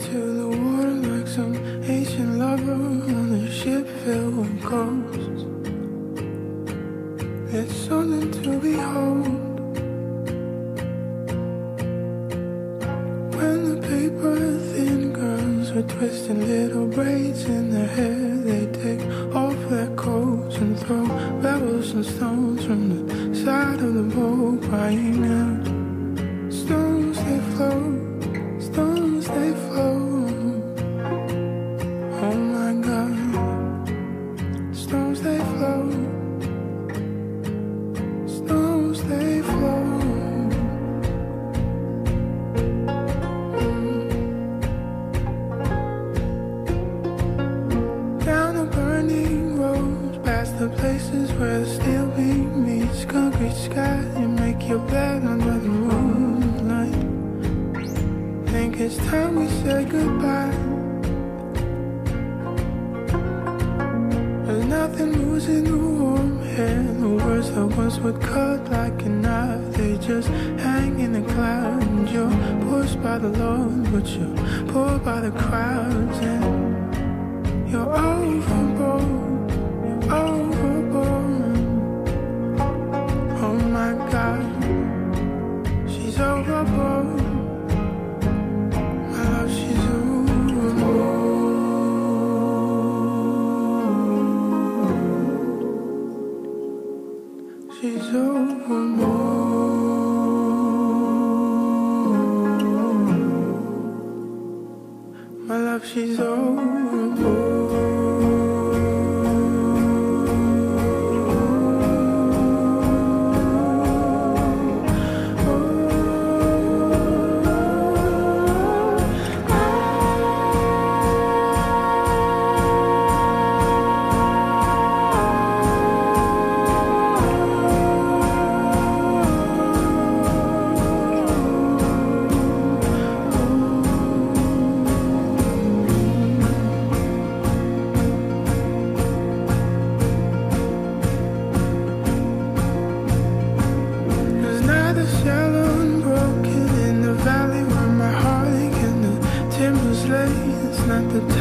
into the water like some ancient lover on a ship filled with ghosts. It's something to behold. When the paper thin girls are twisting little braids in their hair, they take off their coats and throw pebbles and stones from the side of the boat, crying out. Stones they float, stones they float. Oh my God, stones they float, stones they float. Down the burning roads, past the places where the steel beam meets concrete sky. You make your bed under the moonlight. Think it's time we say goodbye. There's nothing moves in the warm air. The words that once would cut like a knife, they just hang in the clouds. And you're pushed by the Lord, but you're pulled by the crowds. And you're overboard, you're overboard. Oh my God, she's overboard. My love, she's overboard. She's overboard. My love, she's overboard. It's not the